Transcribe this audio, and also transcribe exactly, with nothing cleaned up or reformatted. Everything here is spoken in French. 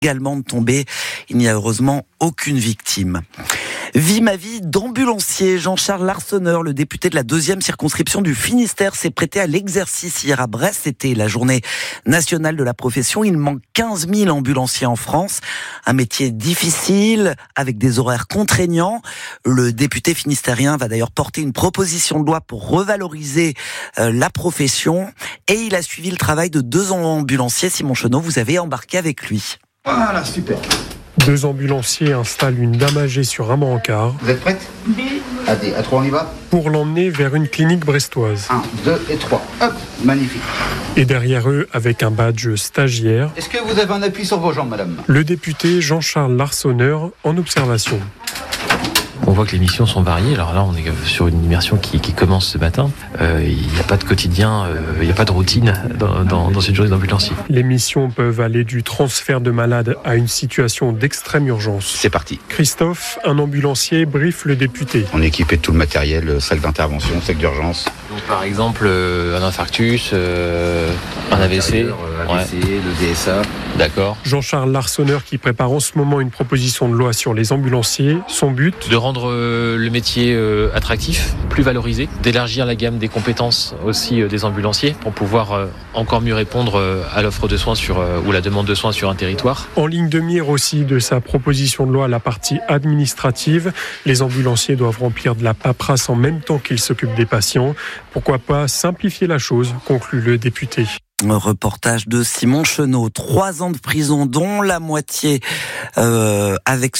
également de tomber. Il n'y a heureusement aucune victime. Vie ma vie d'ambulancier. Jean-Charles Larsonneur, le député de la deuxième circonscription du Finistère, s'est prêté à l'exercice hier à Brest. C'était la journée nationale de la profession. Il manque quinze mille ambulanciers en France. Un métier difficile, avec des horaires contraignants. Le député finistérien va d'ailleurs porter une proposition de loi pour revaloriser euh, la profession. Et il a suivi le travail de deux ambulanciers. Simon Chenot, vous avez embarqué avec lui. Voilà, super. Deux ambulanciers installent une dame âgée sur un brancard. Vous êtes prête ? Allez, à trois on y va ? Pour l'emmener vers une clinique brestoise. Un, deux et trois. Hop, magnifique. Et derrière eux, avec un badge stagiaire, Est-ce que vous avez un appui sur vos jambes, madame ? le député Jean-Charles Larsonneur en observation. On voit que les missions sont variées. Alors là, on est sur une immersion qui, qui commence ce matin. Euh, il n'y a pas de quotidien, euh, il n'y a pas de routine dans, dans, dans cette journée d'ambulancier. Les missions peuvent aller du transfert de malades à une situation d'extrême urgence. C'est parti. Christophe, un ambulancier, briefe le député. On est équipé de tout le matériel, salle d'intervention, sac d'urgence. Donc, par exemple, euh, un infarctus, euh, un A V C. A V C, ouais. Le D S A. D'accord. Jean-Charles Larsonneur qui prépare en ce moment une proposition de loi sur les ambulanciers. Son but ? De rendre euh, le métier euh, attractif, plus valorisé, d'élargir la gamme des compétences aussi euh, des ambulanciers pour pouvoir euh, encore mieux répondre euh, à l'offre de soins sur, euh, ou la demande de soins sur un territoire. En ligne de mire aussi de sa proposition de loi, la partie administrative. Les ambulanciers doivent remplir de la paperasse en même temps qu'ils s'occupent des patients. Pourquoi pas simplifier la chose, conclut le député. Un reportage de Simon Chenot. Trois ans de prison, dont la moitié euh, avec